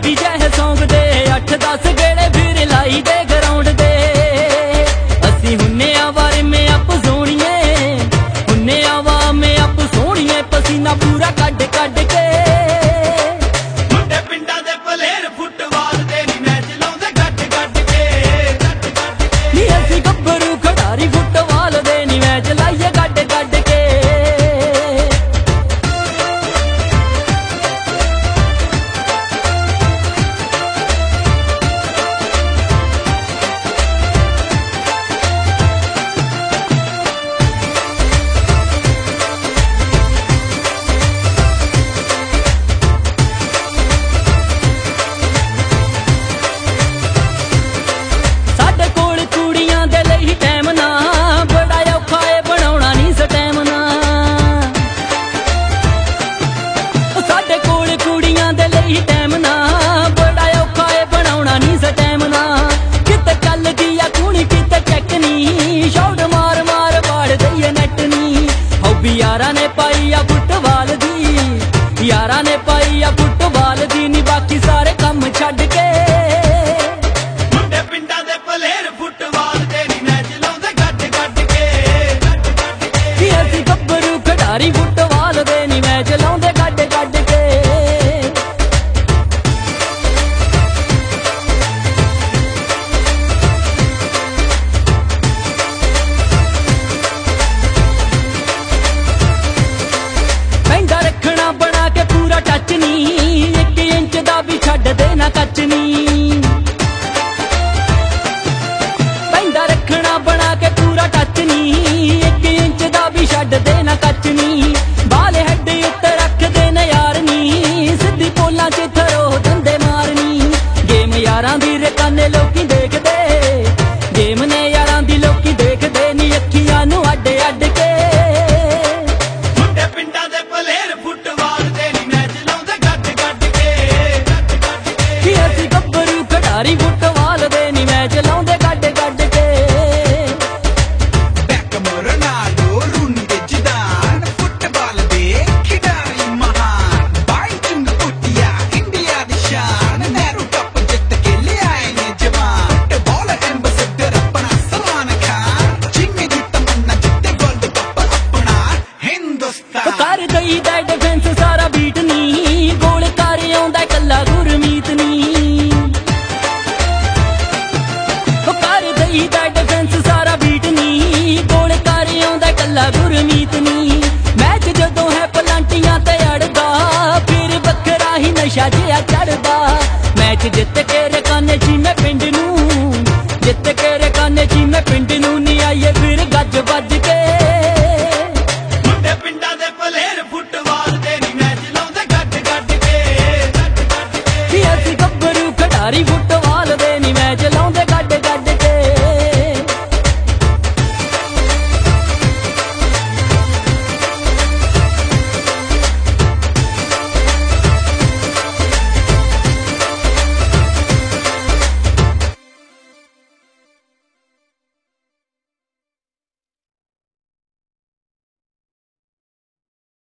कबड्डी जह सौंग दे 8-10 गेड़े फिर लाई दे ग्राउंड दे। असी हुन्ने आवारे में अप सोनिए, हुन्ने आवा में अप सोनिए, पसीना पूरा कड कड के। गब्बरू खिडारी फुटबाल दे नी मैच लाइए गड गड के। यारा ने पाई आ फुटबाल दी, यारा ने पाई आ फुटबाल दी नी बाकी सारे कम छड्ड के। मुंडे पिंडां दे प्लेयर फुटबाल दे नी मैच लाउंदे गड गड के। असीं गब्बरू खिडारी फुटबाल दे नी मैच लाउंदे गड गड के। टच नी 1 इंच दा भी छड्ड देना कच नी, पैंदा रखना बना के पूरा टच नी 1 इंच दा भी छड्ड देना कच नी। बाल हैड उत्ते रख देना यार नी, सिद्धी पोलां च थरो दंदे मारनी। गेम यारां दी रकाने लोकी देखदे, गेम ने यारां दी लोकी देखदे नी अखियां नूं अड्ड अड्ड के। खिडारी फुटबाल दे नी मैच लाउंदे गड गड के। बैकम रोनाल्डो रूनी ते जिदान फुटबाल दे खिडारी महान। बाई चुंग कुटिया इंडिया दी शान, नेहरू कप जित के ले आए ने जवान। फुटबाल एम्बेसडर अपना सलमान खान, जिम्मी दी तमन्ना जिते गोल्ड कप अपना हिंदुस्तान। कर गई दा डिफेंस सारा बीट नी, गोल कर आउंदा कल्ला गुरमीत नी। डिफेंस सारा बीट नी, गोल कर आउंदा कल्ला गुरमीत नी। मैच जदों है पलांटियां ते अड़दा, फिर बखरा ही नशा जिहा चढ़दा। मैच जित के रकाने चीमे पिंड नूं, जित के रकाने चीमे पिंड नूं नी आइए फिर गज बज के। मुंडे पिंडां दे प्लेयर फुटबाल दे नी मैच लाउंदे गड गड के। असीं गब्बरू खिडारी फुट